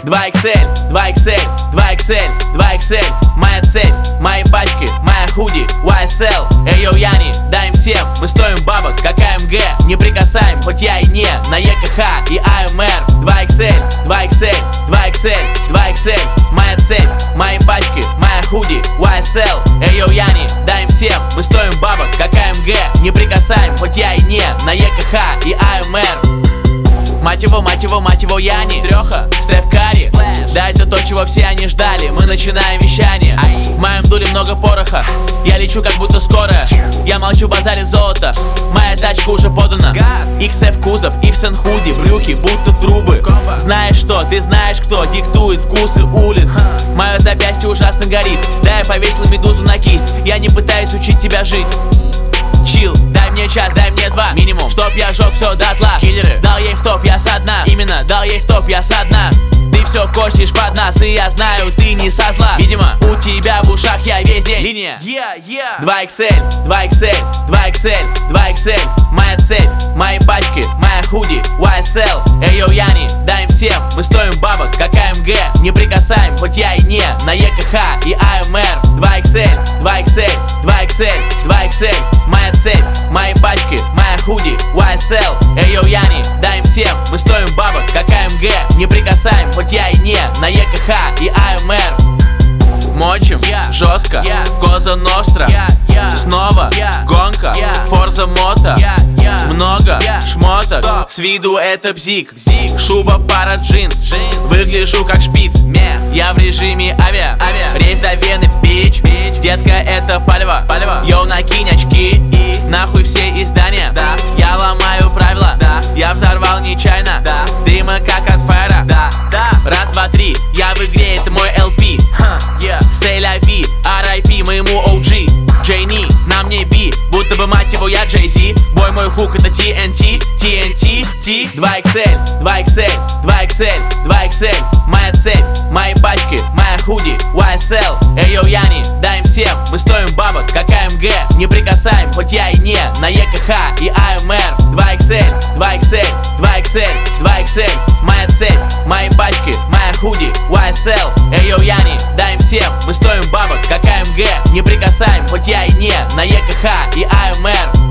2XL, 2XL, 2XL, 2XL. Моя цель, мои пачки, моя худи, YSL. Эй, йоу, Яни, дай им всем, мы стоим бабок, как АМГ. Не прикасаем, хоть я и не на ЕКХ и АМР. 2XL, 2XL, 2XL, 2XL. Моя цель, мои пачки, моя худи, YSL. Эй, йоу, Яни, дай им всем, мы стоим бабок, как АМГ. Не прикасаем, хоть я и не на ЕКХ и АМР. Мать его, Яни, Треха, Стеф Карри. Да, это то, чего все они ждали. Мы начинаем вещание. В моем дуле много пороха. Я лечу, как будто скоро. Я молчу, базарит золото. Моя тачка уже подана. XF кузов, Ивсен худи, брюки, будто трубы. Знаешь что, ты знаешь кто диктует вкусы улиц. Мое запястье ужасно горит. Да, я повесил медузу на кисть. Я не пытаюсь учить тебя жить. Чил, дай мне час, дай мне два минимум, чтоб я жёг всё дотла. Киллеры, дал ей в топ, я со дна. Именно, дал ей в топ, я со дна. Ты всё косишь под нас, и я знаю, ты не со зла. Видимо, у тебя в ушах я весь день. Линия, 2XL, 2XL, 2XL, 2XL. Моя цель, мои пачки, моя худи, YSL. Эй, йоу, Яни, дай им всем, мы стоим бабок, как АМГ. Не прикасаем, хоть я и не на ЕКХ и АМР. 2XL, 2XL, 2XL, 2XL. Моя цель, мои пачки, моя худи, YSL. Эй, йоу, Яни, дай им всем, мы стоим бабок, как АМГ. Не прикасаем, хоть я и не на ЕКХ и АМР. Мочим, жестко, Коза Ностра. Снова гонка, Форза Мото. Много шмоток, с виду это бзик. Шуба, пара джинс, выгляжу как шпиц. Я в режиме авиа, рейс до Вены, бич. Детка, это палево, йоу, накинь очки. Нахуй все издания, я ломаю правила. Я взорвал нечаянно, дыма как от фаера. Раз, два, три, я в игре, это мой LP. Say la vie, RIP моему OG. Джейни, на мне би, будто бы мать его я Джей-Зи. Бой мой хук это TNT, TNT, T. 2XL, 2XL, 2XL, 2XL. Моя цель, мои пачки, моя худи, YSL. Эй, йоу, Яни, дай им всем, мы стоим бабок, как АМГ. Не прикасаем, хоть я и не на ЕКХ и АМР. 2XL, 2XL, 2XL, 2XL. Моя цель, мои пачки, моя худи, YSL. Эй, йоу, Яни, дай им всем, мы стоим бабок, как АМГ. Не прикасаем, хоть я и не на ЕКХ и АМР.